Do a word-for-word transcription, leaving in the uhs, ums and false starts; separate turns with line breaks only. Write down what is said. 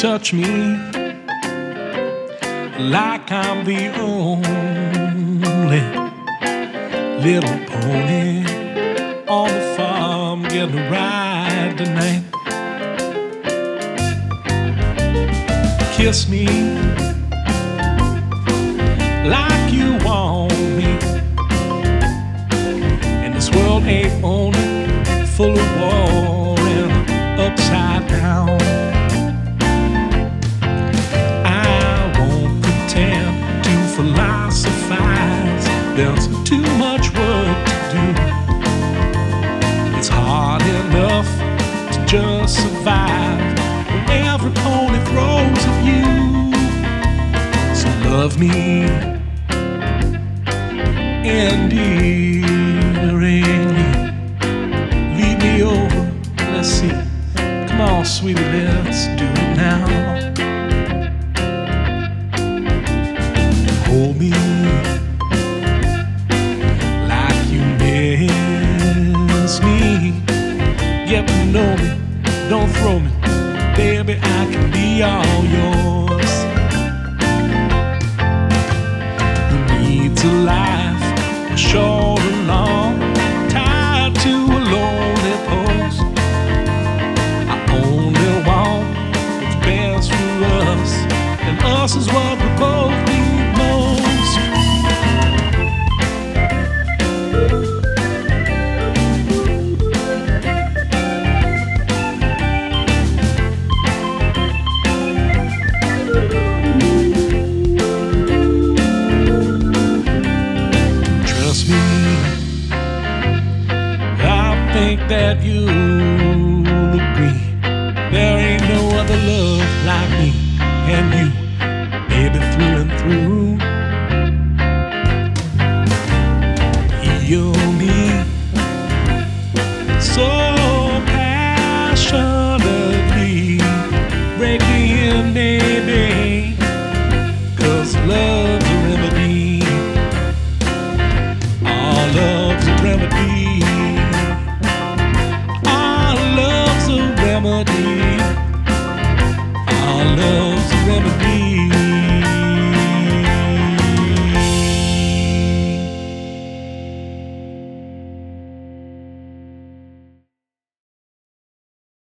touch me like I'm the only little pony on the farm getting a ride tonight. Kiss me like you want me, and this world ain't only full of war and upside down. I won't pretend to philosophize, there's too much work to do. It's hard enough to just survive when every pony throws at you. So love me endearingly, lead me over, let's see. Come on, sweetie, let's do it now. And hold me like you miss me. Get to know me, don't throw me, baby, I can be all yours. Who needs a life short or long, tied to a lonely post? I only want what's best for us, and us is what we both need most. Trust me, I think that you'll agree. There ain't no other love like me and you, baby, through and through. Heal me so passionately, break me in, baby, 'cause love's a remedy. Our love's a remedy. Our love's a remedy. Our love's a remedy.